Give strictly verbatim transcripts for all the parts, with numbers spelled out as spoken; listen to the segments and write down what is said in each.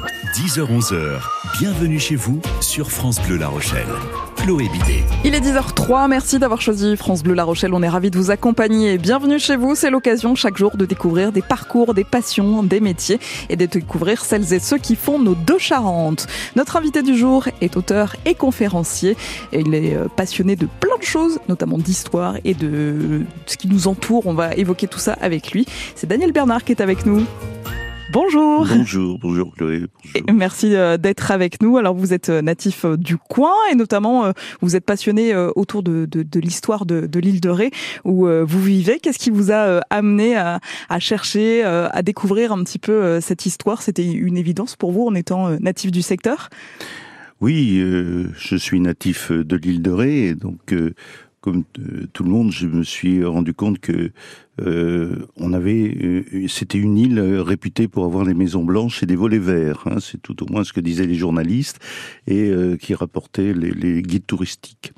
dix heures onze heures, bienvenue chez vous sur France Bleu La Rochelle. Chloé Bidet. Il est dix heures trois, merci d'avoir choisi France Bleu La Rochelle, on est ravis de vous accompagner. Bienvenue chez vous, c'est l'occasion chaque jour de découvrir des parcours, des passions, des métiers et de découvrir celles et ceux qui font nos deux Charentes. Notre invité du jour est auteur et conférencier et il est passionné de plein de choses, notamment d'histoire et de ce qui nous entoure. On va évoquer tout ça avec lui. C'est Daniel Bernard qui est avec nous. Bonjour. Bonjour, bonjour Chloé. Bonjour. Et merci d'être avec nous. Alors vous êtes natif du coin et notamment vous êtes passionné autour de, de, de l'histoire de, de l'île de Ré où vous vivez. Qu'est-ce qui vous a amené à, à chercher, à découvrir un petit peu cette histoire? C'était une évidence pour vous en étant natif du secteur? Oui, euh, je suis natif de l'île de Ré et donc euh, comme euh, tout le monde, je me suis rendu compte que euh, on avait, euh, c'était une île réputée pour avoir des maisons blanches et des volets verts. Hein, c'est tout au moins ce que disaient les journalistes et euh, qui rapportaient les, les guides touristiques.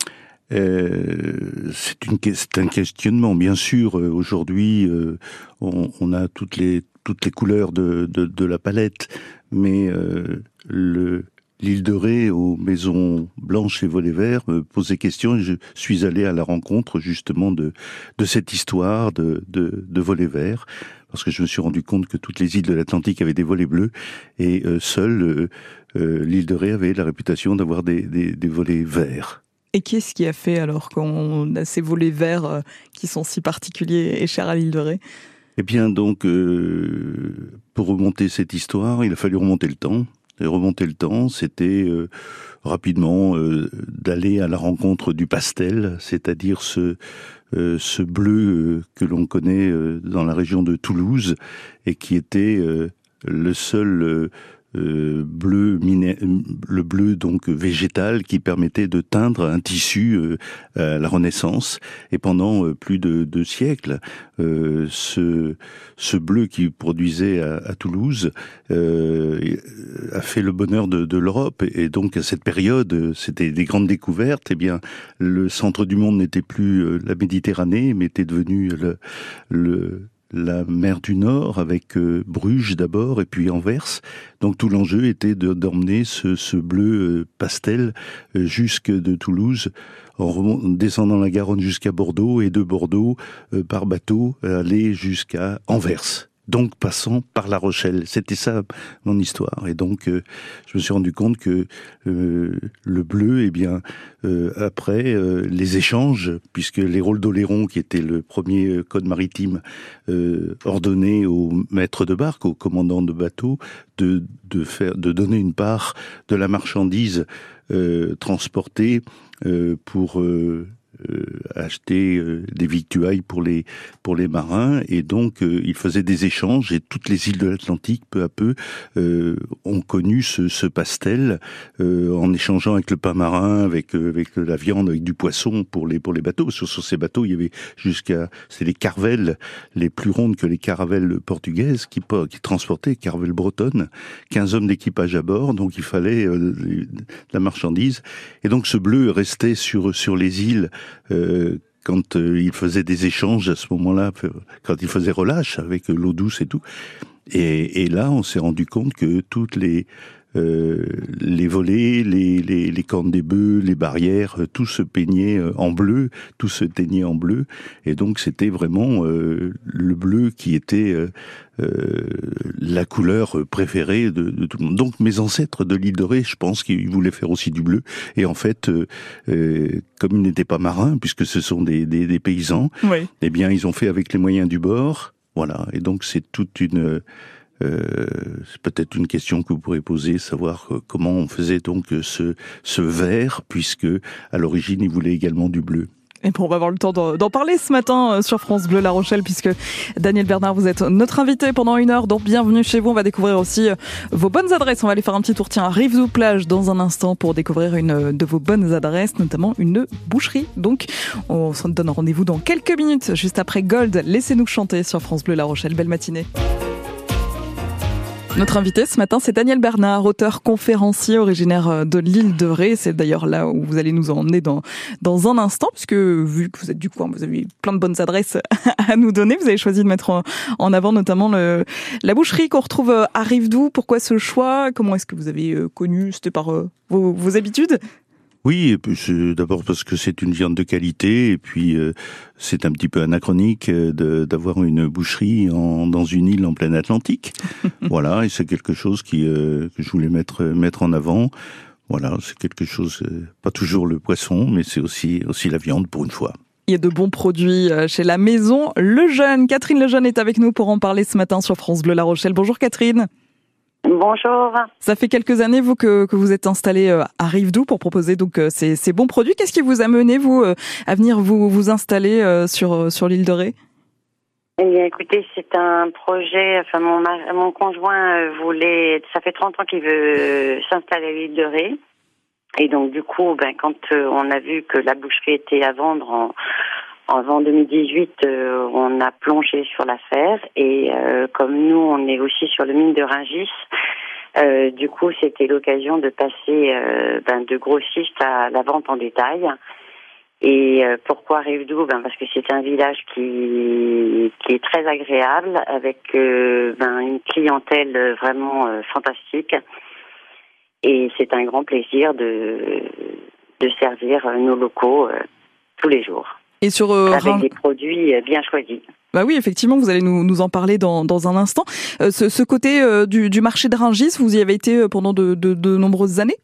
Euh, c'est, une, c'est un questionnement, bien sûr. Euh, aujourd'hui, euh, on, on a toutes les toutes les couleurs de, de, de la palette, mais euh, le L'île de Ré aux maisons blanches et volets verts me posait question et je suis allé à la rencontre justement de de cette histoire de de, de volets verts parce que je me suis rendu compte que toutes les îles de l'Atlantique avaient des volets bleus et euh, seule euh, euh, l'île de Ré avait la réputation d'avoir des des, des volets verts. Et qu'est-ce qui a fait alors qu'on a ces volets verts euh, qui sont si particuliers et chers à l'île de Ré? Eh bien donc euh, pour remonter cette histoire, il a fallu remonter le temps. Et remonter le temps, c'était euh, rapidement euh, d'aller à la rencontre du pastel, c'est-à-dire ce euh, ce bleu euh, que l'on connaît euh, dans la région de Toulouse et qui était euh, le seul euh, euh, bleu miné- le bleu donc végétal qui permettait de teindre un tissu euh, à la Renaissance. Et pendant euh, plus de deux siècles, euh, ce ce bleu qui produisait à, à Toulouse euh, a fait le bonheur de, de l'Europe. Et donc à cette période, c'était des grandes découvertes. Eh bien, le centre du monde n'était plus la Méditerranée, mais était devenu le, le la mer du Nord avec euh, Bruges d'abord et puis Anvers. Donc tout l'enjeu était de, d'emmener ce, ce bleu euh, pastel euh, jusque de Toulouse en remont, descendant la Garonne jusqu'à Bordeaux et de Bordeaux euh, par bateau aller jusqu'à Anvers. Donc passant par La Rochelle. C'était ça mon histoire. Et donc euh, je me suis rendu compte que euh, le bleu, eh bien euh, après euh, les échanges, puisque les rôles d'Oléron, qui était le premier code maritime, euh, ordonnait aux maîtres de barque, aux commandants de bateau, de de faire, de donner une part de la marchandise euh, transportée euh, pour euh, Euh, acheter euh, des victuailles pour les pour les marins et donc euh, ils faisaient des échanges et toutes les îles de l'Atlantique peu à peu euh, ont connu ce, ce pastel euh, en échangeant avec le pain marin, avec euh, avec la viande, avec du poisson pour les pour les bateaux. Sur, sur ces bateaux, il y avait jusqu'à c'est les carvelles les plus rondes que les caravelles portugaises qui qui transportaient caravelles bretonnes, quinze hommes d'équipage à bord, donc il fallait euh, la marchandise et donc ce bleu restait sur sur les îles. Euh, quand euh, il faisait des échanges à ce moment-là, quand il faisait relâche avec l'eau douce et tout. Et, et là, on s'est rendu compte que toutes les euh, les volets, les, les, les cornes des bœufs, les barrières, tout se peignait en bleu, tout se teignait en bleu. Et donc, c'était vraiment euh, le bleu qui était euh, euh, la couleur préférée de, de tout le monde. Donc, mes ancêtres de l'île de Ré, je pense qu'ils voulaient faire aussi du bleu. Et en fait, euh, euh, comme ils n'étaient pas marins, puisque ce sont des, des, des paysans, oui. Eh bien, ils ont fait avec les moyens du bord. Voilà. Et donc, c'est toute une... Euh, c'est peut-être une question que vous pourrez poser, savoir euh, comment on faisait donc ce, ce vert, puisque à l'origine il voulait également du bleu. Et bon, on va avoir le temps d'en, d'en parler ce matin sur France Bleu La Rochelle, puisque Daniel Bernard, vous êtes notre invité pendant une heure, donc bienvenue chez vous. On va découvrir aussi vos bonnes adresses. On va aller faire un petit tour, tiens, à Rives-ou-Plage dans un instant pour découvrir une de vos bonnes adresses, notamment une boucherie. Donc, on se donne rendez-vous dans quelques minutes, juste après Gold. Laissez-nous chanter sur France Bleu La Rochelle. Belle matinée. Notre invité ce matin, c'est Daniel Bernard, auteur conférencier originaire de l'île de Ré. C'est d'ailleurs là où vous allez nous emmener dans, dans un instant, puisque vu que vous êtes du coin, vous avez plein de bonnes adresses à nous donner. Vous avez choisi de mettre en, en avant notamment le, la boucherie qu'on retrouve à Rivedoux. Pourquoi ce choix? Comment est-ce que vous avez connu? C'était par vos, vos habitudes? Oui, et puis c'est d'abord parce que c'est une viande de qualité, et puis euh, c'est un petit peu anachronique de, d'avoir une boucherie en, dans une île en plein Atlantique. Voilà, et c'est quelque chose qui, euh, que je voulais mettre, mettre en avant. Voilà, c'est quelque chose, euh, pas toujours le poisson, mais c'est aussi, aussi la viande pour une fois. Il y a de bons produits chez la maison Lejeune. Catherine Lejeune est avec nous pour en parler ce matin sur France Bleu La Rochelle. Bonjour Catherine. Bonjour. Ça fait quelques années, vous, que, que vous êtes installée à Rivedoux pour proposer donc ces, ces bons produits. Qu'est-ce qui vous a mené, vous, à venir vous, vous installer sur, sur l'île de Ré? Eh bien, écoutez, c'est un projet, enfin, mon, mon conjoint voulait, ça fait trente ans qu'il veut s'installer à l'île de Ré. Et donc, du coup, ben, quand on a vu que la boucherie était à vendre en, En deux mille dix-huit, euh, on a plongé sur l'affaire et euh, comme nous, on est aussi sur le mine de Rungis, euh, du coup, c'était l'occasion de passer euh, ben, de grossiste à la vente en détail. Et euh, pourquoi Rivedoux? Ben, parce que c'est un village qui, qui est très agréable, avec euh, ben, une clientèle vraiment euh, fantastique. Et c'est un grand plaisir de, de servir nos locaux euh, tous les jours. Et sur, euh, avec Rin... des produits bien choisis. Bah oui, effectivement, vous allez nous, nous en parler dans, dans un instant. Euh, ce, ce côté euh, du, du marché de Rungis, vous y avez été pendant de, de, de nombreuses années?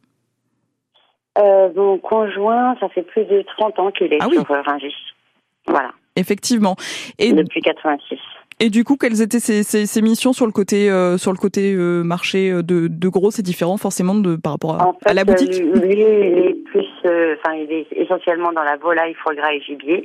euh, Mon conjoint, ça fait plus de trente ans qu'il est ah sur oui. Rungis. Voilà. Effectivement. Et depuis quatre-vingt-six. Et du coup, quelles étaient ces, ces, ces missions sur le côté, euh, sur le côté euh, marché de, de gros? C'est différent forcément de, par rapport à, en fait, à la boutique. Lui, il est plus, enfin, euh, il est essentiellement dans la volaille, foie gras et gibier.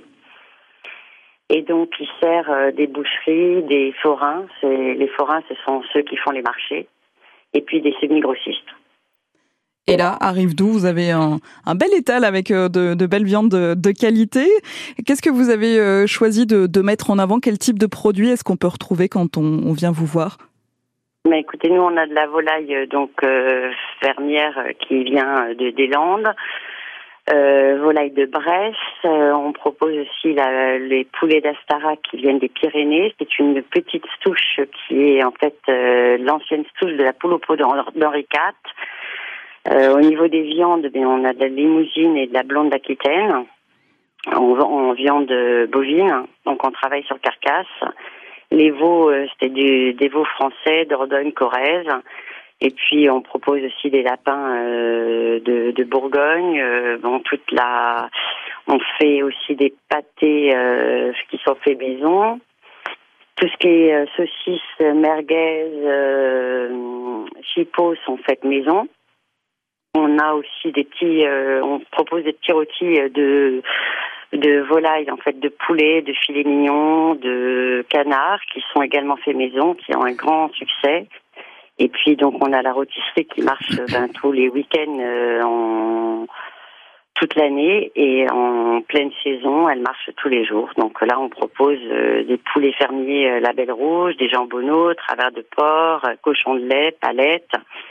Et donc, il sert euh, des boucheries, des forains. C'est, les forains, ce sont ceux qui font les marchés. Et puis des semi-grossistes. Et là, à Rivedoux, vous avez un, un bel étal avec euh, de, de belles viandes de, de qualité. Qu'est-ce que vous avez euh, choisi de, de mettre en avant? Quel type de produit est-ce qu'on peut retrouver quand on, on vient vous voir? Mais écoutez, nous, on a de la volaille donc euh, fermière qui vient de, des Landes. Euh, volaille de Bresse, euh, on propose aussi la, les poulets d'Astarac qui viennent des Pyrénées. C'est une petite souche qui est en fait euh, l'ancienne souche de la poule au pot d'Henri quatre. Euh, au niveau des viandes, bien, on a de la limousine et de la blonde d'Aquitaine en, en viande bovine, donc on travaille sur carcasse. Les veaux, euh, c'était du, des veaux français, Dordogne, Corrèze. Et puis on propose aussi des lapins euh, de, de Bourgogne. Euh, bon, toute la, on fait aussi des pâtés euh, qui sont faits maison. Tout ce qui est euh, saucisses, merguez, euh, chipots sont faites maison. On a aussi des petits, euh, on propose des petits rôtis de de volaille, en fait, de poulet, de filet mignon, de canard, qui sont également faits maison, qui ont un grand succès. Et puis donc on a la rôtisserie qui marche ben, tous les week-ends euh, en toute l'année et en pleine saison elle marche tous les jours. Donc là on propose euh, des poulets fermiers euh, label rouge, des jambonneaux, travers de porc, euh, cochon de lait, palettes.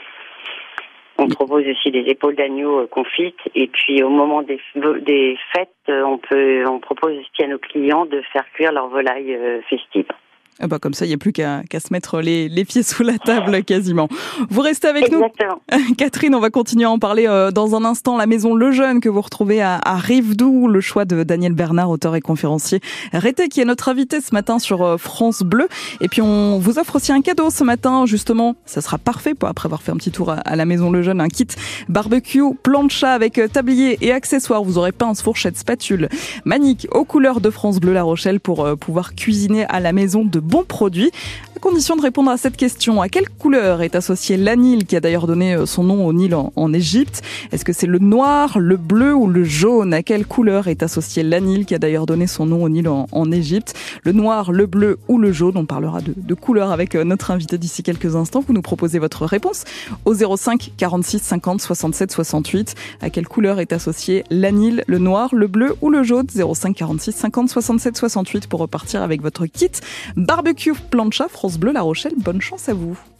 On propose aussi des épaules d'agneau euh, confites et puis au moment des, des fêtes euh, on peut on propose aussi à nos clients de faire cuire leur volaille euh, festive. Ah bah comme ça, il n'y a plus qu'à, qu'à se mettre les, les pieds sous la table quasiment. Vous restez avec Exactement. nous. Catherine, on va continuer à en parler euh, dans un instant. La maison Lejeune que vous retrouvez à, à Rivedoux, le choix de Daniel Bernard, auteur et conférencier Rété, qui est notre invité ce matin sur euh, France Bleu. Et puis on vous offre aussi un cadeau ce matin, justement. Ça sera parfait pour après avoir fait un petit tour à, à la maison Lejeune. Un kit barbecue, plancha avec euh, tablier et accessoires. Vous aurez pince, fourchette, spatule, manique aux couleurs de France Bleu La Rochelle pour euh, pouvoir cuisiner à la maison de bons produits. À condition de répondre à cette question, à quelle couleur est associé l'anil qui a d'ailleurs donné son nom au Nil en, en Égypte? Est-ce que c'est le noir, le bleu ou le jaune? À quelle couleur est associé l'anil qui a d'ailleurs donné son nom au Nil en, en Égypte? Le noir, le bleu ou le jaune? On parlera de, de couleurs avec notre invité d'ici quelques instants. Vous nous proposez votre réponse au zéro cinq quarante-six cinquante soixante-sept soixante-huit. À quelle couleur est associé l'anil, le noir, le bleu ou le jaune? Zéro cinq quarante-six cinquante soixante-sept soixante-huit pour repartir avec votre kit barbecue plancha France Bleu La Rochelle. Bonne chance à vous.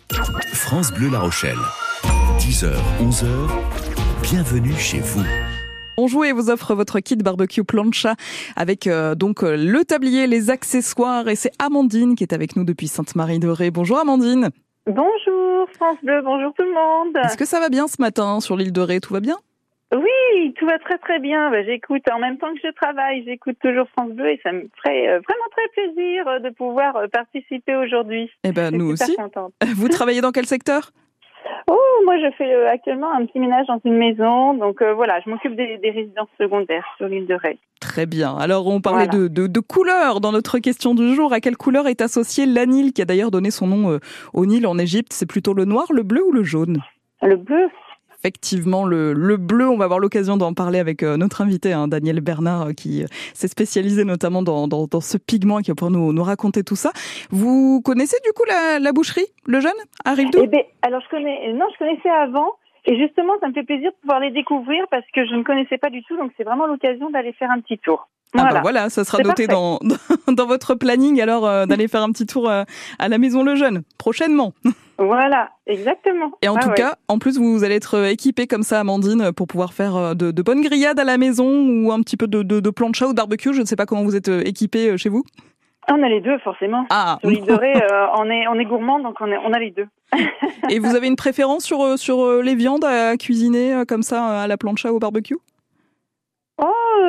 France Bleu La Rochelle. dix heures, onze heures, bienvenue chez vous. On joue et vous offre votre kit barbecue plancha avec euh, donc euh, le tablier, les accessoires, et c'est Amandine qui est avec nous depuis Sainte-Marie-de-Ré. Bonjour Amandine. Bonjour France Bleu, bonjour tout le monde. Est-ce que ça va bien ce matin sur l'île de Ré? Tout va bien? Oui, tout va très très bien. Bah, j'écoute en même temps que je travaille, j'écoute toujours France Bleu et ça me ferait euh, vraiment très plaisir euh, de pouvoir euh, participer aujourd'hui. Eh ben nous aussi. Contente. Vous travaillez dans quel secteur? Oh, moi je fais euh, actuellement un petit ménage dans une maison, donc euh, voilà, je m'occupe des, des résidences secondaires sur l'île de Ré. Très bien. Alors on parlait Voilà. de, de, de couleurs dans notre question du jour. À quelle couleur est associé l'Anil, qui a d'ailleurs donné son nom euh, au Nil en Égypte? C'est plutôt le noir, le bleu ou le jaune? Le bleu. Effectivement, le, le bleu, on va avoir l'occasion d'en parler avec euh, notre invité, hein, Daniel Bernard, euh, qui euh, s'est spécialisé notamment dans, dans, dans ce pigment et qui va pouvoir nous, nous raconter tout ça. Vous connaissez du coup la, la boucherie, le jeune, à Rive-Doux? Eh ben, alors je connais, non, je connaissais avant. Et justement, ça me fait plaisir de pouvoir les découvrir parce que je ne connaissais pas du tout, donc c'est vraiment l'occasion d'aller faire un petit tour. Voilà. Ah Voilà, bah voilà, ça sera c'est noté dans, dans votre planning alors euh, d'aller faire un petit tour euh, à la Maison Le Jeune, prochainement. Voilà, exactement. Et en ah, tout ouais. cas, en plus, vous allez être équipée comme ça, Amandine, pour pouvoir faire de, de bonnes grillades à la maison ou un petit peu de, de, de plancha ou de barbecue. Je ne sais pas comment vous êtes équipée chez vous. On a les deux, forcément. Ah. Sur l'île de Ré, euh, on est, on est gourmand, donc on, est, on a les deux. Et vous avez une préférence sur, sur les viandes à cuisiner comme ça à la plancha ou au barbecue? Oh,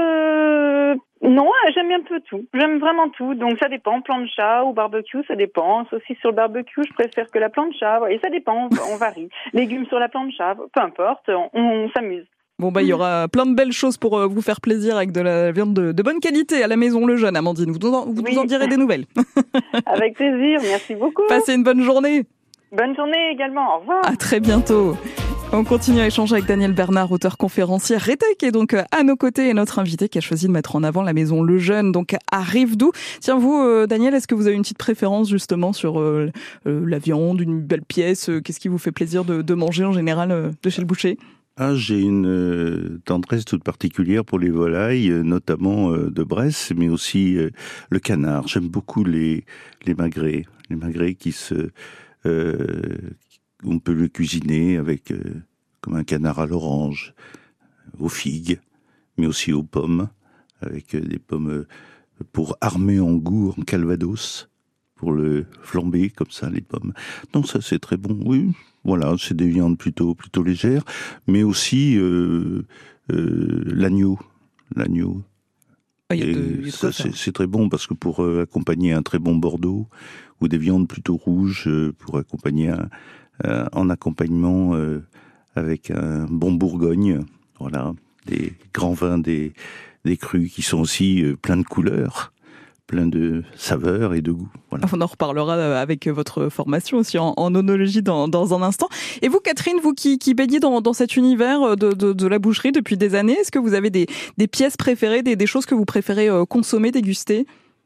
euh, non, j'aime un peu tout. J'aime vraiment tout. Donc ça dépend, plancha ou barbecue, ça dépend. Aussi sur le barbecue, je préfère que la plancha. Et ça dépend, on, on varie. Légumes sur la plancha, peu importe, on, on s'amuse. Bon bah il y aura plein de belles choses pour vous faire plaisir avec de la viande de, de bonne qualité à la Maison Le Jeune, Amandine. Vous, vous Oui. nous en direz des nouvelles. Avec plaisir, merci beaucoup. Passez une bonne journée. Bonne journée également, au revoir. À très bientôt. On continue à échanger avec Daniel Bernard, auteur conférencier Rétec, qui est donc à nos côtés et notre invité qui a choisi de mettre en avant la Maison Le Jeune, donc à Rive-Doux. Tiens, vous, euh, Daniel, est-ce que vous avez une petite préférence justement sur euh, euh, la viande, une belle pièce? euh, Qu'est-ce qui vous fait plaisir de, de manger en général euh, de chez le boucher? Ah, j'ai une euh, tendresse toute particulière pour les volailles, euh, notamment euh, de Bresse, mais aussi euh, le canard. J'aime beaucoup les les magrets, les magrets qui se, euh, on peut le cuisiner avec euh, comme un canard à l'orange, aux figues, mais aussi aux pommes, avec euh, des pommes euh, pour armer en goût en calvados, pour le flamber comme ça les pommes. Non, ça c'est très bon. Oui. Voilà, c'est des viandes plutôt plutôt légères, mais aussi euh, euh, l'agneau, l'agneau. Ah, y a de, Et y a de ça, quoi c'est, faire. c'est très bon parce que pour euh, accompagner un très bon Bordeaux ou des viandes plutôt rouges, euh, pour accompagner un, euh, en accompagnement euh, avec un bon Bourgogne, voilà, des grands vins, des des crus qui sont aussi euh, pleins de couleurs, plein de saveurs et de goût. Voilà. On en reparlera avec votre formation aussi en, en onologie dans, dans un instant. Et vous, Catherine, vous qui, qui baignez dans, dans cet univers de, de, de la boucherie depuis des années, est-ce que vous avez des, des pièces préférées, des, des choses que vous préférez consommer, déguster?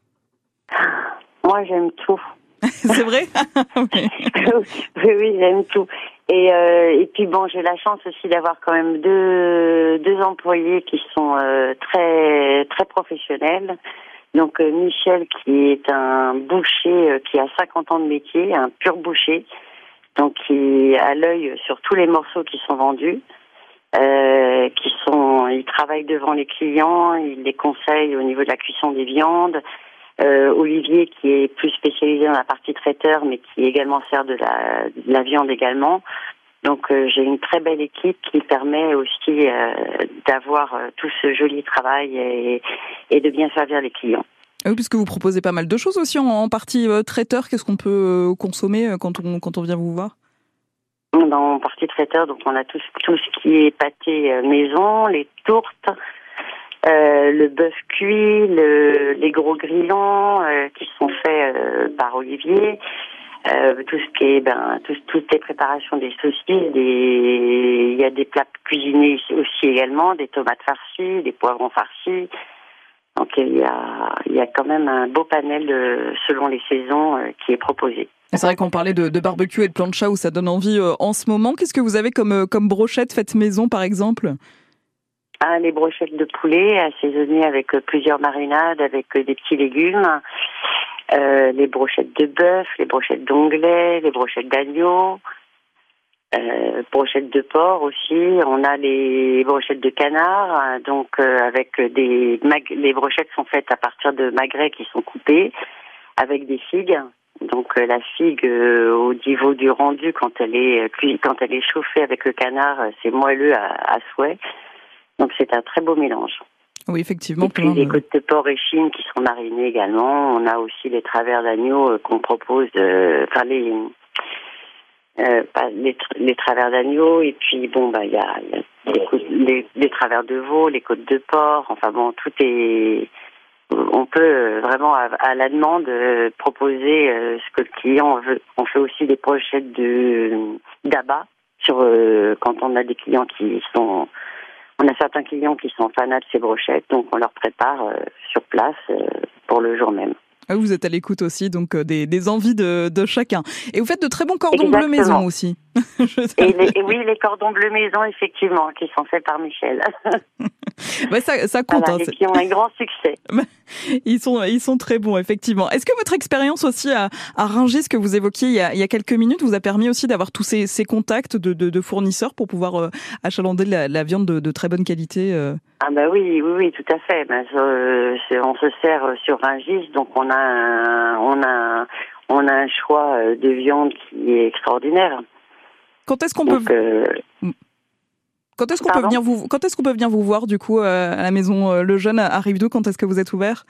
Moi, j'aime tout. C'est vrai? Oui, oui, oui, j'aime tout. Et, euh, et puis bon, j'ai la chance aussi d'avoir quand même deux, deux employés qui sont euh, très, très professionnels. Donc euh, Michel, qui est un boucher euh, qui a cinquante ans de métier, un pur boucher, donc qui a l'œil sur tous les morceaux qui sont vendus, euh, qui sont, il travaille devant les clients, il les conseille au niveau de la cuisson des viandes. Euh, Olivier, qui est plus spécialisé dans la partie traiteur, mais qui également sert de la, de la viande également. Donc euh, j'ai une très belle équipe qui permet aussi euh, d'avoir euh, tout ce joli travail et, et de bien servir les clients. Oui, puisque vous proposez pas mal de choses aussi en, en partie euh, traiteur. Qu'est-ce qu'on peut euh, consommer euh, quand on quand on vient vous voir? Dans partie traiteur, donc on a tout, tout ce qui est pâté euh, maison, les tourtes, euh, le bœuf cuit, le, les gros grillons euh, qui sont faits euh, par Olivier. Euh, tout ce qui est, ben, tout, toutes les préparations des saucisses, des, il y a des plats cuisinés aussi également, des tomates farcies, des poivrons farcis. Donc il y a, il y a quand même un beau panel de, selon les saisons euh, qui est proposé. C'est vrai qu'on parlait de, de barbecue et de plancha où ça donne envie euh, en ce moment. Qu'est-ce que vous avez comme, euh, comme brochette faite maison par exemple? Ah, les brochettes de poulet assaisonnées avec euh, plusieurs marinades, avec euh, des petits légumes. euh, les brochettes de bœuf, les brochettes d'onglet, les brochettes d'agneau, euh, brochettes de porc aussi. On a les brochettes de canard, hein, donc euh, avec des mag- les brochettes sont faites à partir de magrets qui sont coupés avec des figues. Donc euh, la figue euh, au niveau du rendu quand elle est cuit, quand elle est chauffée avec le canard, c'est moelleux à, à souhait. Donc c'est un très beau mélange. Oui, effectivement. Et puis les côtes de porc échine qui sont marinées également. On a aussi les travers d'agneau euh, qu'on propose, euh, enfin les, euh, pas les, les travers d'agneau. Et puis bon, bah il y a, y a les, côtes, les, les travers de veau, les côtes de porc. Enfin bon, tout est. On peut vraiment à, à la demande euh, proposer euh, ce que le client veut. On fait aussi des brochettes de d'abat sur euh, quand on a des clients qui sont. On a certains clients qui sont fanats de ces brochettes, donc on leur prépare euh, sur place euh, pour le jour même. Vous êtes à l'écoute aussi donc euh, des, des envies de, de chacun. Et vous faites de très bons cordons bleus maison aussi. et, les, et oui, les cordons bleus maison, effectivement, qui sont faits par Michel. Ouais, ça, ça compte. Voilà, hein, et qui ont un grand succès. Ils sont, ils sont très bons, effectivement. Est-ce que votre expérience aussi à, à Rungis, que vous évoquiez il y, a, il y a quelques minutes, vous a permis aussi d'avoir tous ces, ces contacts de, de, de fournisseurs pour pouvoir euh, achalander la, la viande de, de très bonne qualité euh... Ah bah oui, oui, oui, tout à fait. Ben, euh, on se sert sur Rungis, donc on a, un, on a, un, on a un choix de viande qui est extraordinaire. Quand est-ce qu'on donc, peut euh... Quand est-ce qu'on peut venir vous Quand est-ce qu'on peut venir vous voir du coup euh, à la maison euh, Le Jeune à Rive-d'Eau? Quand est-ce que vous êtes ouvert?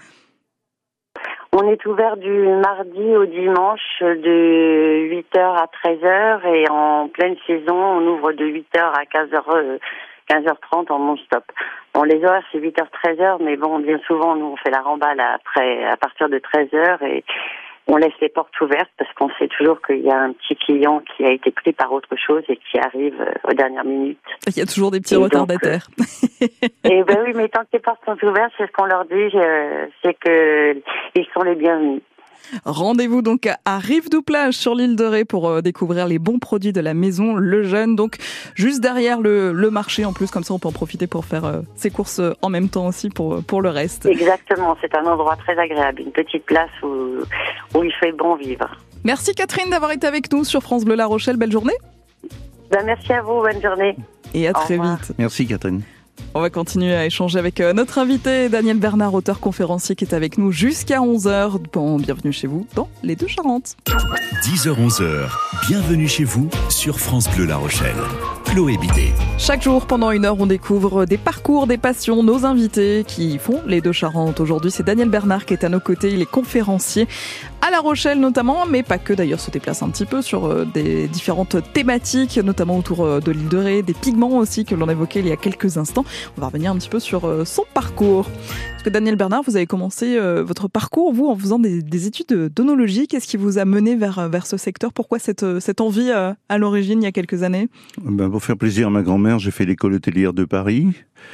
On est ouvert du mardi au dimanche de huit heures à treize heures et en pleine saison on ouvre de huit heures à quinze heures, quinze heures trente en non-stop. Bon, les horaires c'est huit heures treize heures, mais bon, bien souvent nous on fait la remballe après à partir de treize heures et on laisse les portes ouvertes parce qu'on sait toujours qu'il y a un petit client qui a été pris par autre chose et qui arrive aux dernières minutes. Il y a toujours des petits et retardataires. Donc, euh, et ben oui, mais tant que les portes sont ouvertes, c'est ce qu'on leur dit, euh, c'est que ils sont les bienvenus. Rendez-vous donc à Rive-d'Eau-Plage sur l'île de Ré pour euh, découvrir les bons produits de la maison Le Jeune. Donc juste derrière le, le marché en plus, comme ça on peut en profiter pour faire euh, ses courses en même temps aussi pour, pour le reste. Exactement, c'est un endroit très agréable, une petite place où, où il fait bon vivre. Merci Catherine d'avoir été avec nous sur France Bleu La Rochelle, belle journée. Ben, merci à vous, bonne journée. Et à Au très revoir. vite. Merci Catherine. On va continuer à échanger avec notre invité, Daniel Bernard, auteur conférencier qui est avec nous jusqu'à onze heures. Bon, bienvenue chez vous dans les Deux-Charentes. dix heures onze heures, bienvenue chez vous sur France Bleu La Rochelle. Chloé Bidet. Chaque jour, pendant une heure, on découvre des parcours, des passions, nos invités qui font les Deux-Charentes. Aujourd'hui, c'est Daniel Bernard qui est à nos côtés. Il est conférencier à La Rochelle notamment, mais pas que d'ailleurs, se déplace un petit peu sur des différentes thématiques, notamment autour de l'île de Ré, des pigments aussi que l'on évoquait il y a quelques instants. On va revenir un petit peu sur son parcours. Parce que Daniel Bernard, vous avez commencé votre parcours, vous, en faisant des, des études d'onologie. Qu'est-ce qui vous a mené vers, vers ce secteur? Pourquoi cette, cette envie à l'origine, il y a quelques années? Ben, pour faire plaisir à ma grand-mère, j'ai fait l'école hôtelière de Paris.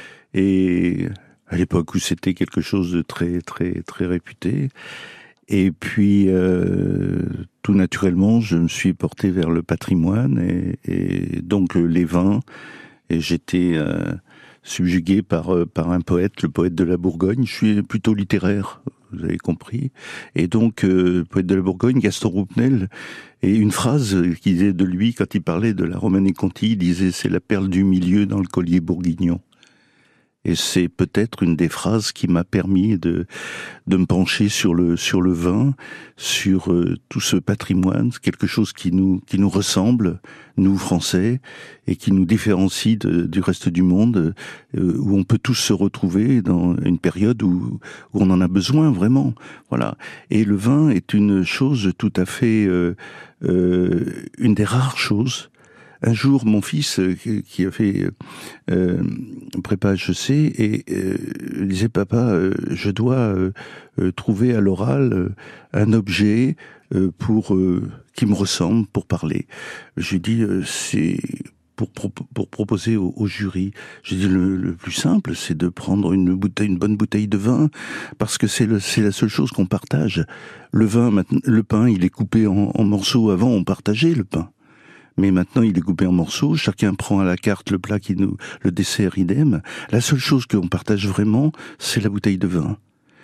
Et à l'époque où c'était quelque chose de très, très, très réputé. Et puis, euh, tout naturellement, je me suis porté vers le patrimoine et, et donc les vins. Et j'étais euh, subjugué par euh, par un poète, le poète de la Bourgogne. Je suis plutôt littéraire, vous avez compris. Et donc, euh, poète de la Bourgogne, Gaston Roupnel, et une phrase qu'il disait de lui quand il parlait de la Romanée Conti, il disait « c'est la perle du milieu dans le collier bourguignon ». Et c'est peut-être une des phrases qui m'a permis de de me pencher sur le sur le vin, sur euh, tout ce patrimoine, quelque chose qui nous qui nous ressemble, nous Français, et qui nous différencie de, du reste du monde, euh, où on peut tous se retrouver dans une période où où on en a besoin vraiment. Voilà. Et le vin est une chose tout à fait euh, euh, une des rares choses. Un jour, mon fils, euh, qui a fait euh, prépa H E C, et euh, disait « Papa, euh, je dois euh, euh, trouver à l'oral euh, un objet euh, pour euh, qui me ressemble pour parler. » Je lui ai dit euh, « C'est pour, pour, pour proposer au, au jury. » J'ai dit le, le plus simple, c'est de prendre une bouteille, une bonne bouteille de vin, parce que c'est le, c'est la seule chose qu'on partage. Le vin, maintenant, le pain, il est coupé en, en morceaux. Avant, on partageait le pain. Mais maintenant, il est coupé en morceaux. Chacun prend à la carte le plat qui nous, le dessert idem. La seule chose qu'on partage vraiment, c'est la bouteille de vin.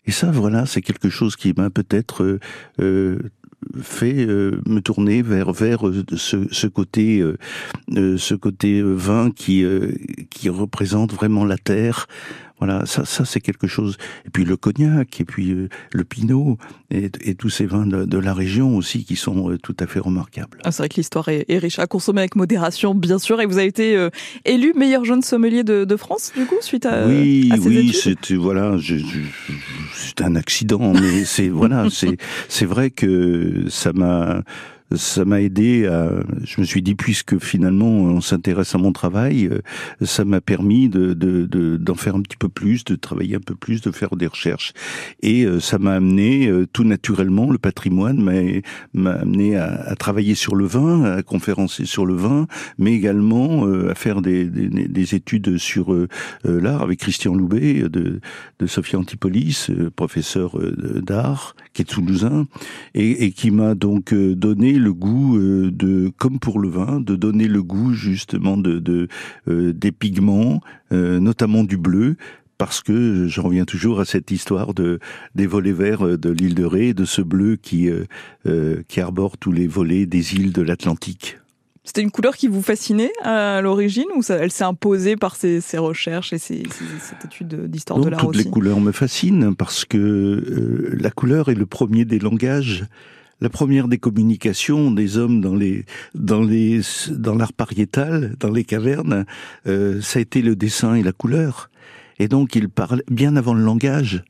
Et ça, voilà, c'est quelque chose qui m'a peut-être euh, euh, fait euh, me tourner vers vers ce, ce côté euh, euh, ce côté vin qui euh, qui représente vraiment la terre. Voilà, ça, ça c'est quelque chose. Et puis le cognac, et puis euh, le pinot, et, et tous ces vins de, de la région aussi qui sont euh, tout à fait remarquables. Ah, c'est vrai que l'histoire est, est riche, à consommer avec modération, bien sûr. Et vous avez été euh, élu meilleur jeune sommelier de, de France, du coup, suite à, oui, à ces oui, études. c'était voilà, je, je, je, c'est un accident, mais c'est voilà, c'est c'est vrai que ça m'a. Ça m'a aidé à, je me suis dit, puisque finalement on s'intéresse à mon travail, ça m'a permis de, de, de, d'en faire un petit peu plus, de travailler un peu plus, de faire des recherches. Et ça m'a amené, tout naturellement, le patrimoine m'a, m'a amené à, à travailler sur le vin, à conférencer sur le vin, mais également à faire des, des, des études sur euh, l'art avec Christian Loubet de, de Sophia Antipolis, professeur d'art, qui est toulousain, et, et qui m'a donc donné le goût euh, de, comme pour le vin, de donner le goût justement de, de euh, des pigments, euh, notamment du bleu, parce que j'en reviens toujours à cette histoire de des volets verts de l'île de Ré, de ce bleu qui euh, euh, qui arbore tous les volets des îles de l'Atlantique. C'était une couleur qui vous fascinait à l'origine, ou ça, elle s'est imposée par ces, ces recherches et ces, ces, cette étude d'histoire Donc, de l'art toutes aussi? Les couleurs me fascinent parce que euh, la couleur est le premier des langages. La première des communications des hommes dans les dans les dans l'art pariétal, dans les cavernes, euh, ça a été le dessin et la couleur. Et donc ils parlent bien avant le langage.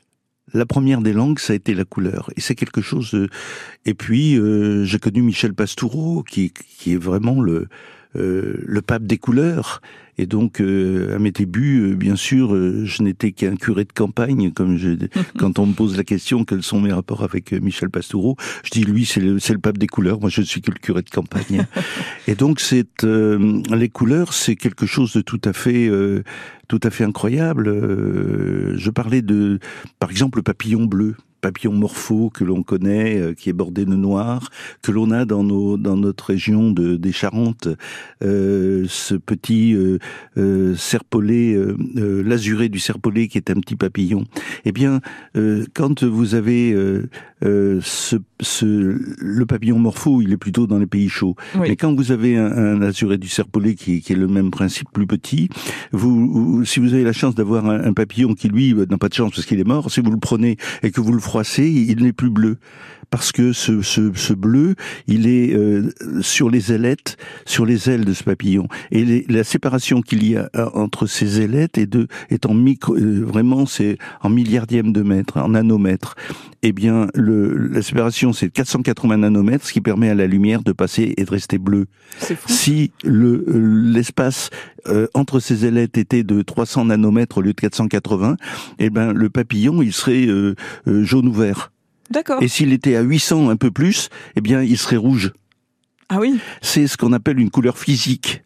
La première des langues, ça a été la couleur. Et c'est quelque chose. De... Et puis euh, j'ai connu Michel Pastoureau, qui qui est vraiment le euh, le pape des couleurs. Et donc, euh, à mes débuts, euh, bien sûr, euh, je n'étais qu'un curé de campagne. Comme je, quand on me pose la question, quels sont mes rapports avec euh, Michel Pastoureau, je dis, lui, c'est le, c'est le pape des couleurs. Moi, je ne suis que le curé de campagne. Et donc, c'est, euh, les couleurs, c'est quelque chose de tout à fait, euh, tout à fait incroyable. Euh, je parlais de, par exemple, le papillon bleu. Papillon morpho que l'on connaît, euh, qui est bordé de noir, que l'on a dans nos dans notre région de des Charentes, euh, ce petit euh, euh, serpolet, euh, euh, l'azuré du serpolet qui est un petit papillon. Eh bien, euh, quand vous avez euh, euh, ce, ce le papillon morpho, il est plutôt dans les pays chauds. Oui. Mais quand vous avez un, un azuré du serpolet qui, qui est le même principe, plus petit, vous, vous si vous avez la chance d'avoir un, un papillon qui lui n'a pas de chance parce qu'il est mort, si vous le prenez et que vous le froissé, il n'est plus bleu. Parce que ce, ce, ce bleu, il est euh, sur les ailettes, sur les ailes de ce papillon. Et les, la séparation qu'il y a entre ces ailettes est, de, est en micro, euh, vraiment c'est en milliardième de mètre, en nanomètres. Eh bien, le, la séparation c'est quatre cent quatre-vingts nanomètres, ce qui permet à la lumière de passer et de rester bleue. C'est fou. Si le, l'espace euh, entre ces ailettes était de trois cents nanomètres au lieu de quatre cent quatre-vingts, eh ben le papillon il serait euh, euh, jaune ou vert. D'accord. Et s'il était à huit cents, un peu plus, eh bien, il serait rouge. Ah oui. C'est ce qu'on appelle une couleur physique.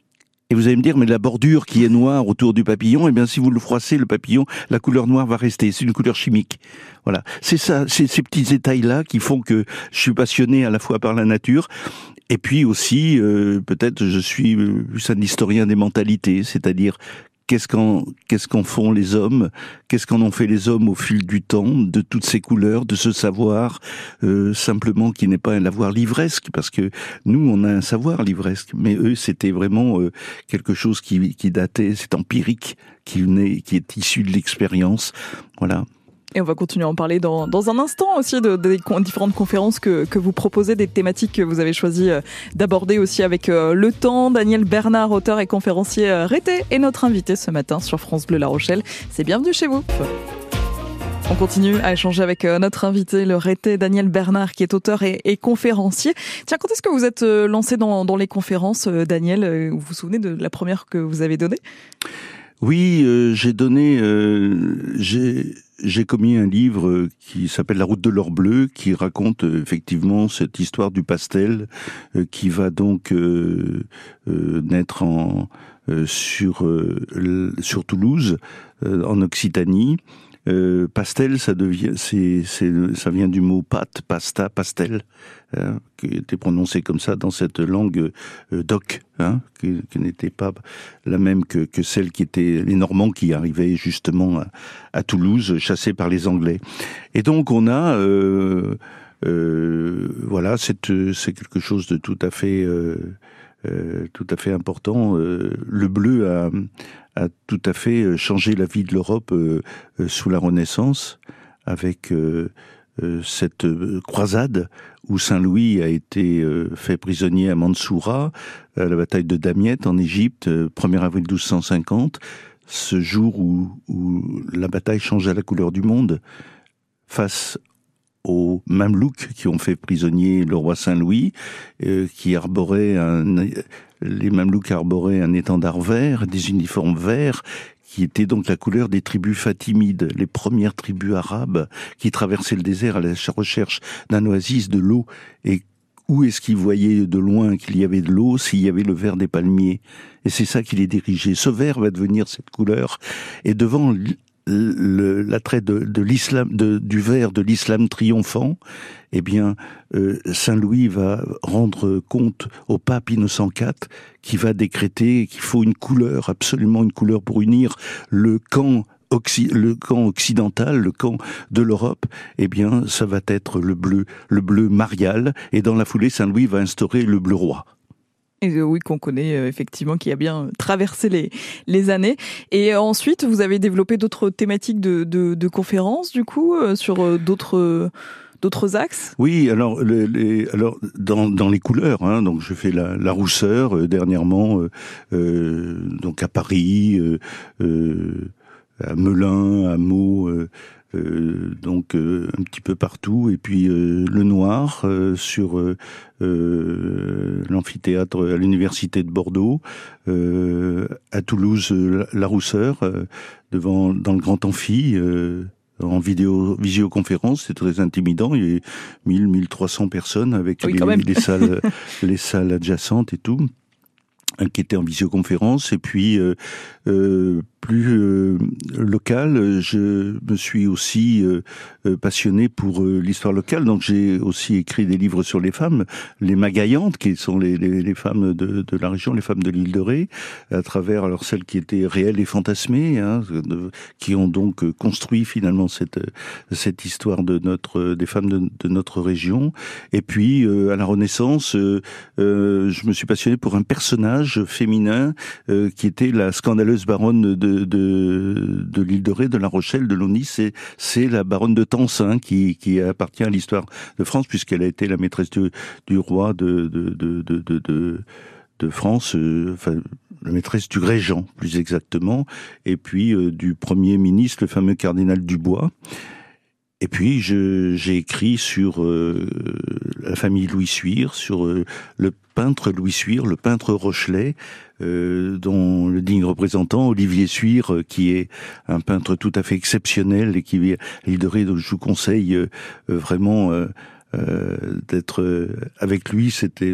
Et vous allez me dire, mais la bordure qui est noire autour du papillon, eh bien, si vous le froissez, le papillon, la couleur noire va rester. C'est une couleur chimique. Voilà. C'est ça, c'est ces petits détails-là qui font que je suis passionné à la fois par la nature. Et puis aussi, euh, peut-être, je suis plus un historien des mentalités, c'est-à-dire Qu'est-ce qu'en, qu'est-ce qu'en font les hommes? Qu'est-ce qu'en ont fait les hommes au fil du temps, de toutes ces couleurs, de ce savoir, euh, simplement qui n'est pas un savoir livresque, parce que nous, on a un savoir livresque, mais eux, c'était vraiment euh, quelque chose qui, qui datait, c'est empirique, qui venait, qui est issu de l'expérience, voilà. Et on va continuer à en parler dans, dans un instant aussi de, de, des différentes conférences que, que vous proposez, des thématiques que vous avez choisi d'aborder aussi avec euh, le temps. Daniel Bernard, auteur et conférencier euh, Rété, est notre invité ce matin sur France Bleu La Rochelle. C'est bienvenue chez vous. On continue à échanger avec euh, notre invité, le Rété Daniel Bernard, qui est auteur et, et conférencier. Tiens, quand est-ce que vous êtes euh, lancé dans, dans les conférences, euh, Daniel? euh, Vous vous souvenez de la première que vous avez donnée? Oui, euh, j'ai donné... Euh, j'ai... J'ai commis un livre qui s'appelle La route de l'or bleu, qui raconte euh, effectivement cette histoire du pastel euh, qui va donc euh, euh, naître en, euh, sur, euh, sur Toulouse, euh, en Occitanie. Euh, pastel, ça devient, c'est, c'est, ça vient du mot pâte, pasta, pastel, hein, qui était prononcé comme ça dans cette langue euh, d'oc, hein, qui, qui n'était pas la même que, que celle qui était les Normands qui arrivaient justement à, à Toulouse, chassés par les Anglais. Et donc on a, euh, euh, voilà, c'est, c'est quelque chose de tout à fait, euh, euh, tout à fait important. Euh, le bleu a a tout à fait changé la vie de l'Europe euh, euh, sous la Renaissance, avec euh, euh, cette euh, croisade où Saint-Louis a été euh, fait prisonnier à Mansoura, à la bataille de Damiette en Égypte, euh, premier avril douze cent cinquante, ce jour où, où la bataille changea la couleur du monde face aux Mamelouks qui ont fait prisonnier le roi Saint-Louis, euh, qui arborait un... Les Mamelouks arboraient un étendard vert, des uniformes verts, qui étaient donc la couleur des tribus fatimides, les premières tribus arabes qui traversaient le désert à la recherche d'un oasis, de l'eau. Et où est-ce qu'ils voyaient de loin qu'il y avait de l'eau? S'il y avait le vert des palmiers. Et c'est ça qui les dirigeait. Ce vert va devenir cette couleur. Et devant le, l'attrait de, de l'islam, de, du vert de l'islam triomphant, eh bien, euh, Saint-Louis va rendre compte au pape Innocent quatre, qui va décréter qu'il faut une couleur, absolument une couleur pour unir le camp Occ- le camp occidental, le camp de l'Europe. Eh bien, ça va être le bleu, le bleu marial. Et dans la foulée, Saint-Louis va instaurer le bleu roi. Et euh, oui, qu'on connaît euh, effectivement, qui a bien traversé les, les années. Et euh, ensuite, vous avez développé d'autres thématiques de, de, de conférences, du coup, euh, sur euh, d'autres... Euh D'autres axes? Oui, alors, les, les, alors dans, dans les couleurs, hein, donc je fais la, la rousseur euh, dernièrement, euh, euh, donc à Paris, euh, euh, à Melun, à Meaux, euh, euh, donc euh, un petit peu partout, et puis euh, le noir euh, sur euh, euh, l'amphithéâtre à l'université de Bordeaux, euh, à Toulouse la, la rousseur euh, devant dans le grand amphi. Euh, en vidéo, visioconférence, c'est très intimidant. Il y a mille, mille trois cents personnes avec oui, les, les salles, les salles adjacentes et tout, qui étaient en visioconférence. Et puis, euh, euh, plus euh, local, je me suis aussi euh, passionné pour euh, l'histoire locale. Donc, j'ai aussi écrit des livres sur les femmes, les Magaillantes, qui sont les, les, les femmes de, de la région, les femmes de l'île de Ré, à travers alors celles qui étaient réelles et fantasmées, hein, de, qui ont donc construit finalement cette cette histoire de notre des femmes de, de notre région. Et puis, euh, à la Renaissance, euh, euh, je me suis passionné pour un personnage féminin euh, qui était la scandaleuse baronne de De, de, de l'île de Ré, de La Rochelle, de Longny, c'est, c'est la baronne de Tencin qui, qui appartient à l'histoire de France, puisqu'elle a été la maîtresse du, du roi de, de, de, de, de, de, de France, euh, enfin, la maîtresse du régent, plus exactement, et puis euh, du premier ministre, le fameux cardinal Dubois. Et puis, je, j'ai écrit sur euh, la famille Louis Suire, sur euh, le peintre Louis Suire, le peintre rochelais, euh, dont le digne représentant, Olivier Suire, euh, qui est un peintre tout à fait exceptionnel et qui vit à l'île de Ré, donc je vous conseille euh, vraiment... Euh, Euh, d'être euh, avec lui. C'était,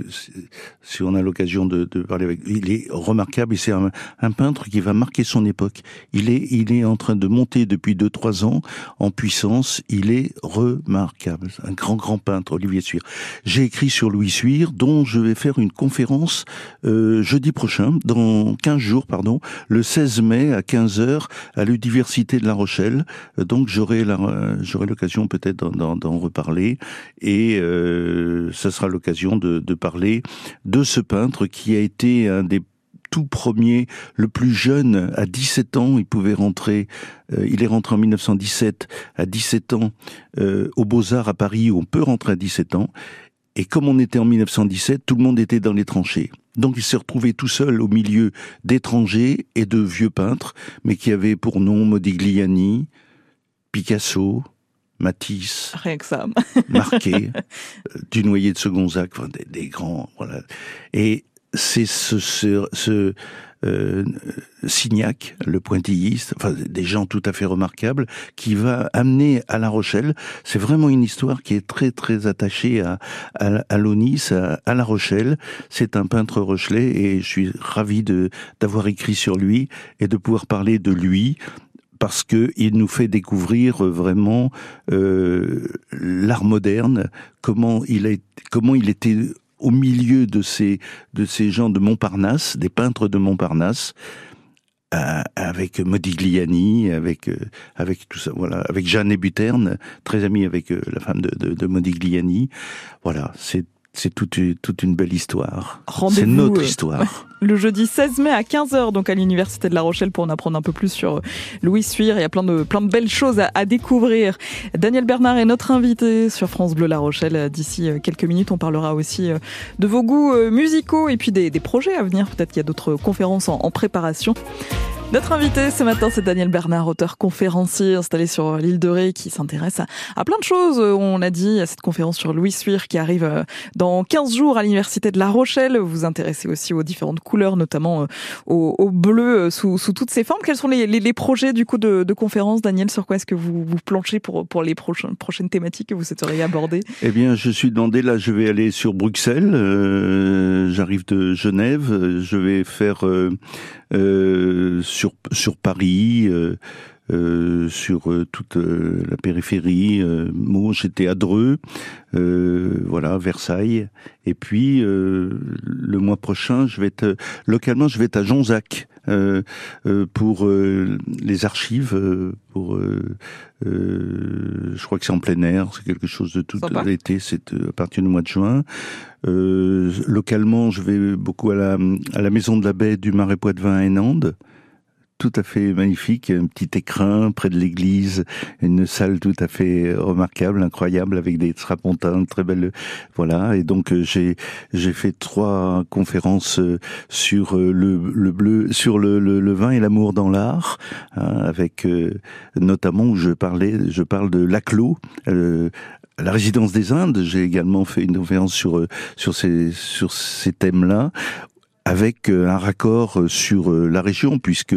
si on a l'occasion de, de parler avec lui, il est remarquable et c'est un, un peintre qui va marquer son époque. Il est, il est en train de monter depuis deux trois ans en puissance. Il est remarquable, un grand grand peintre, Olivier Suire. J'ai écrit sur Louis Suire, dont je vais faire une conférence euh, jeudi prochain, dans quinze jours, pardon, le seize mai à quinze heures à l'université de La Rochelle. Donc j'aurai la, j'aurai l'occasion peut-être d'en, d'en, d'en reparler. Et euh, ça sera l'occasion de, de parler de ce peintre qui a été un des tout premiers, le plus jeune, à dix-sept ans, il pouvait rentrer, euh, il est rentré en mille neuf cent dix-sept, à dix-sept ans, euh, aux Beaux-Arts à Paris, où on peut rentrer à dix-sept ans. Et comme on était en mille neuf cent dix-sept, tout le monde était dans les tranchées. Donc il s'est retrouvé tout seul au milieu d'étrangers et de vieux peintres, mais qui avaient pour nom Modigliani, Picasso, Matisse, rien que ça, Marquet, Dunoyer de Segonzac, enfin, des, des grands, voilà. Et c'est ce, ce, ce euh, Signac, le pointilliste, enfin des gens tout à fait remarquables, qui va amener à La Rochelle. C'est vraiment une histoire qui est très très attachée à à, à l'Onis, à, à La Rochelle. C'est un peintre rochelais et je suis ravi de d'avoir écrit sur lui et de pouvoir parler de lui. parce que il nous fait découvrir vraiment euh, l'art moderne, comment il a, comment il était au milieu de ces de ces gens de Montparnasse, des peintres de Montparnasse, euh, avec Modigliani, avec euh, avec tout ça, voilà, avec Jeanne Hébuterne, très amie avec euh, la femme de, de, de Modigliani. Voilà, c'est c'est toute toute une belle histoire. Rendez-vous, c'est notre euh, histoire. Ouais. Le jeudi seize mai à quinze heures, donc à l'Université de La Rochelle, pour en apprendre un peu plus sur Louis Suire. Il y a plein de, plein de belles choses à, à découvrir. Daniel Bernard est notre invité sur France Bleu La Rochelle. D'ici quelques minutes, on parlera aussi de vos goûts musicaux et puis des, des projets à venir. Peut-être qu'il y a d'autres conférences en, en préparation. Notre invité ce matin, c'est Daniel Bernard, auteur conférencier installé sur l'île de Ré, qui s'intéresse à, à plein de choses. On l'a dit, à cette conférence sur Louis Suire qui arrive dans quinze jours à l'Université de La Rochelle. Vous vous intéressez aussi aux différentes couleurs, notamment au, au bleu sous, sous toutes ses formes. Quels sont les, les, les projets du coup de, de conférence, Daniel? Sur quoi est-ce que vous vous planchez pour, pour les prochaines, prochaines thématiques que vous souhaiteriez aborder? Eh bien, je suis demandé, là, je vais aller sur Bruxelles. Euh, j'arrive de Genève. Je vais faire... Euh, Euh, sur sur Paris, euh, euh, sur euh, toute euh, la périphérie. Euh, moi, j'étais à Dreux, euh, voilà, Versailles. Et puis euh, le mois prochain, je vais être localement, je vais être à Jonzac euh, euh, pour euh, les archives. Euh, pour, euh, euh, je crois que c'est en plein air, c'est quelque chose de tout Sympa. L'été, c'est à partir du mois de juin. Euh, localement, je vais beaucoup à la, à la Maison de la Baie du Marais Poitevin à Hennande. Tout à fait magnifique, un petit écrin près de l'église, une salle tout à fait remarquable, incroyable, avec des strapontins, très belles, voilà. Et donc j'ai j'ai fait trois conférences sur le le bleu, sur le le, le vin et l'amour dans l'art, hein, avec euh, notamment où je parlais, je parle de Laclos. Euh, La résidence des Indes, j'ai également fait une conférence sur sur ces sur ces thèmes-là, avec un raccord sur la région, puisque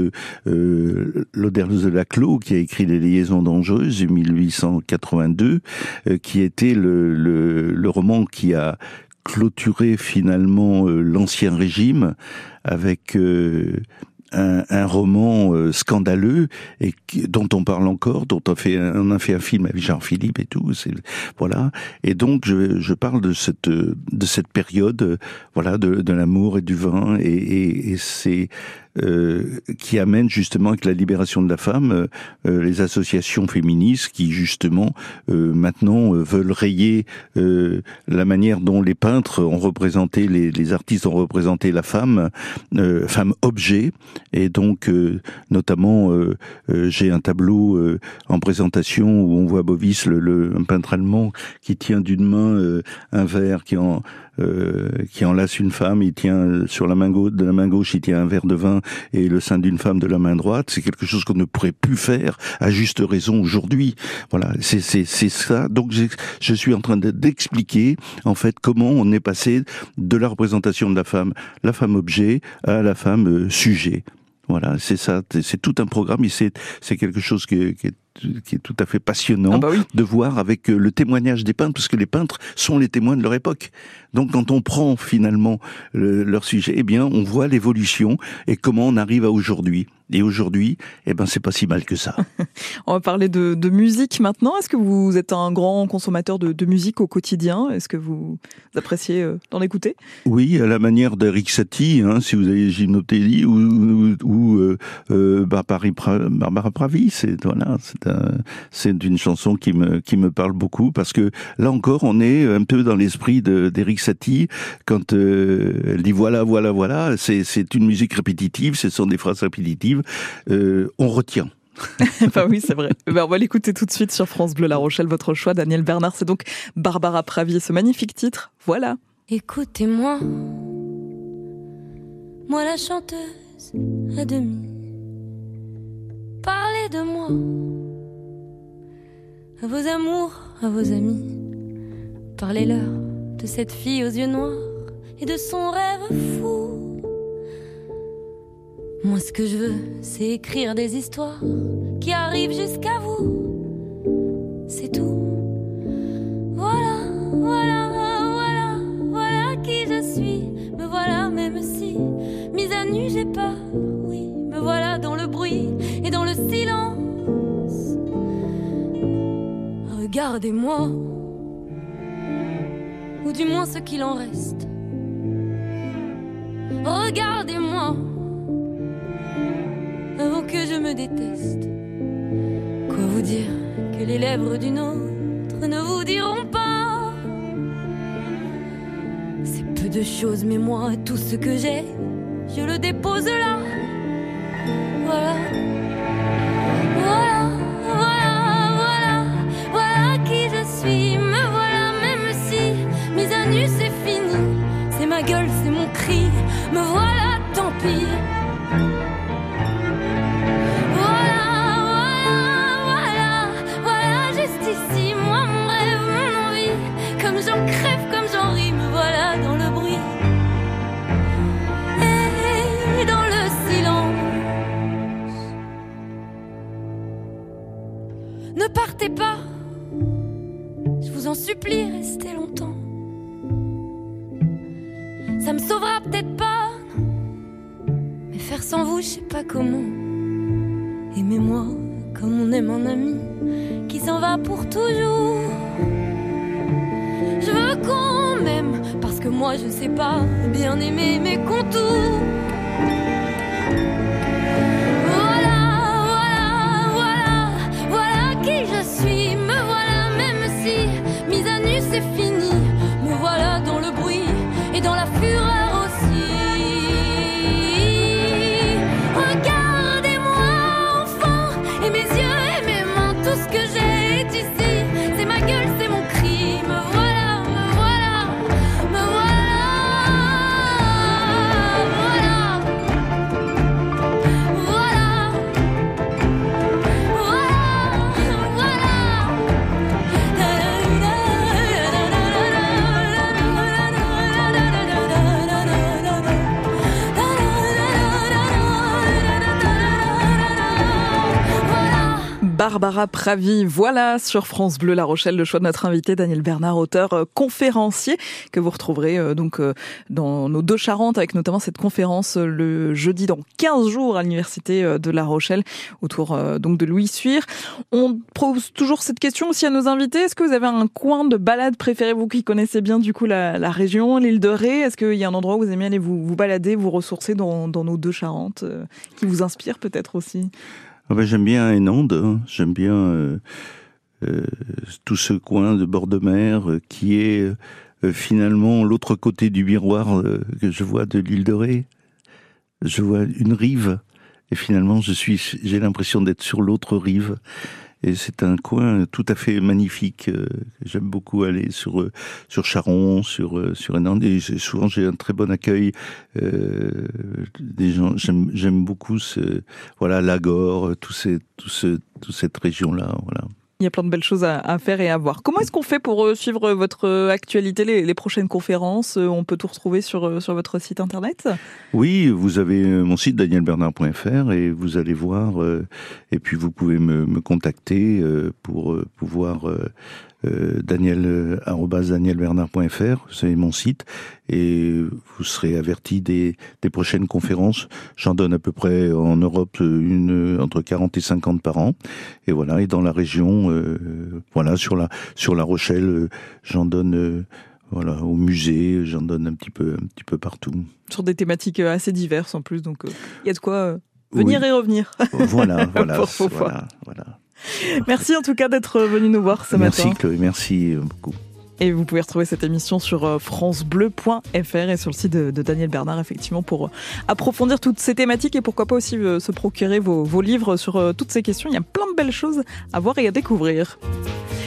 euh, Lodernus de Laclos, qui a écrit Les Liaisons dangereuses en mille huit cent quatre-vingt-deux, euh, qui était le, le, le roman qui a clôturé finalement euh, l'Ancien Régime, avec euh, Un, un roman euh, scandaleux et qui, dont on parle encore, dont on fait, on a fait un film avec Jean-Philippe et tout. C'est, voilà. Et donc je, je parle de cette de cette période, euh, voilà, de, de l'amour et du vin et, et, et c'est euh, qui amène justement avec la libération de la femme, euh, les associations féministes qui justement euh, maintenant euh, veulent rayer euh, la manière dont les peintres ont représenté, les, les artistes ont représenté la femme, euh, femme objet. Et donc, euh, notamment, euh, euh, j'ai un tableau euh, en présentation où on voit Bovis, le, le, un peintre allemand, qui tient d'une main euh, un verre, qui en euh, qui enlace une femme, il tient sur la main gauche, de la main gauche, il tient un verre de vin et le sein d'une femme de la main droite. C'est quelque chose qu'on ne pourrait plus faire à juste raison aujourd'hui. Voilà, c'est c'est c'est ça. Donc je suis en train d'expliquer en fait comment on est passé de la représentation de la femme, la femme objet, à la femme euh, sujet. Voilà, c'est ça, c'est tout un programme et c'est c'est quelque chose qui, qui est qui est tout à fait passionnant ah bah oui. de voir avec le témoignage des peintres, parce que les peintres sont les témoins de leur époque. Donc quand on prend finalement le, leur sujet, eh bien on voit l'évolution et comment on arrive à aujourd'hui. Et aujourd'hui, eh ben c'est pas si mal que ça. On va parler de, de musique maintenant. Est-ce que vous êtes un grand consommateur de, de musique au quotidien? Est-ce que vous appréciez euh, d'en écouter? Oui, à la manière d'Eric Satie, hein, si vous avez Gymnothélie ou, ou, ou euh, euh, Barbara, Barbara Pravi, c'est voilà, c'est un, c'est une chanson qui me qui me parle beaucoup parce que là encore, on est un peu dans l'esprit de d'Eric Satie quand euh, elle dit voilà, voilà, voilà. C'est c'est une musique répétitive, ce sont des phrases répétitives. Euh, on retient. Enfin oui, c'est vrai. Ben, on va l'écouter tout de suite sur France Bleu La Rochelle, votre choix. Daniel Bernard, c'est donc Barbara Pravi et ce magnifique titre. Voilà. Écoutez-moi, moi la chanteuse à demi. Parlez de moi, à vos amours, à vos amis. Parlez-leur de cette fille aux yeux noirs et de son rêve fou. Moi ce que je veux, c'est écrire des histoires qui arrivent jusqu'à vous. C'est tout. Voilà, voilà, voilà, voilà qui je suis. Me voilà même si, mise à nu j'ai peur, oui. Me voilà dans le bruit et dans le silence. regardez-moi, ou du moins ce qu'il en reste. Regardez-moi, avant que je me déteste. Quoi vous dire que les lèvres d'une autre ne vous diront pas? C'est peu de choses, mais moi, tout ce que j'ai, je le dépose là. Voilà. Voilà, voilà, voilà, voilà qui je suis. Me voilà, même si mise à nu c'est fini. C'est ma gueule, c'est mon cri. Me voilà, tant pis. Voilà, voilà, voilà, voilà, juste ici, moi, mon rêve, mon envie. Comme j'en crève, comme j'en ris, me voilà dans le bruit. Et dans le silence. Ne partez pas, je vous en supplie, restez longtemps. Ça me sauvera peut-être pas, mais faire sans vous, je sais pas comment. Aimez-moi comme on aime un ami qui s'en va pour toujours. Je veux qu'on m'aime, parce que moi je sais pas bien aimer mes contours. Je suis, me voilà, même si mise à nu c'est fini. Me voilà dans le bruit et dans la fureur aussi. Regardez-moi enfant, et mes yeux et mes mains, tout ce que j'ai est ici. C'est ma gueule, c'est mon cri. Me voilà, me voilà, me voilà. Voilà, voilà, Barbara Pravi, voilà sur France Bleu La Rochelle, le choix de notre invité Daniel Bernard, auteur euh, conférencier que vous retrouverez euh, donc euh, dans nos deux Charentes, avec notamment cette conférence euh, le jeudi dans quinze jours à l'université euh, de La Rochelle autour euh, donc de Louis Suire. On pose toujours cette question aussi à nos invités. Est-ce que vous avez un coin de balade préféré, vous qui connaissez bien du coup la, la région, l'île de Ré? Est-ce qu'il y a un endroit où vous aimez aller vous, vous balader, vous ressourcer dans, dans nos deux Charentes, euh, qui vous inspire peut-être aussi? Ah ben, j'aime bien Hénande, hein. J'aime bien euh, euh, tout ce coin de bord de mer euh, qui est euh, finalement l'autre côté du miroir euh, que je vois de l'île de Ré. Je vois une rive et finalement je suis, j'ai l'impression d'être sur l'autre rive. Et c'est un coin tout à fait magnifique. Euh, j'aime beaucoup aller sur euh, sur Charon, sur euh, sur Hénande. Et souvent j'ai un très bon accueil euh, des gens. J'aime j'aime beaucoup ce voilà Lagor, tout ces tout ce toute cette région là. Voilà. Il y a plein de belles choses à, à faire et à voir. Comment est-ce qu'on fait pour suivre votre actualité, les, les prochaines conférences? On peut tout retrouver sur, sur votre site internet? Oui, vous avez mon site daniel bernard point f r et vous allez voir. Euh, et puis vous pouvez me, me contacter euh, pour euh, pouvoir euh, euh, daniel arobase daniel bernard point f r. C'est mon site et vous serez averti des, des prochaines conférences. J'en donne à peu près en Europe une entre quarante et cinquante par an. Et voilà. Et dans la région. Euh, voilà, sur la sur La Rochelle, euh, j'en donne euh, voilà au musée, j'en donne un petit peu un petit peu partout. Sur des thématiques assez diverses en plus, donc il euh, y a de quoi euh, venir oui. et revenir. Voilà, voilà, Pour vos voilà, voilà. Merci en tout cas d'être venu nous voir ce merci, matin. Merci Chloé, merci beaucoup. Et vous pouvez retrouver cette émission sur francebleu point f r et sur le site de, de Daniel Bernard, effectivement, pour approfondir toutes ces thématiques et pourquoi pas aussi se procurer vos, vos livres sur toutes ces questions. Il y a plein de belles choses à voir et à découvrir.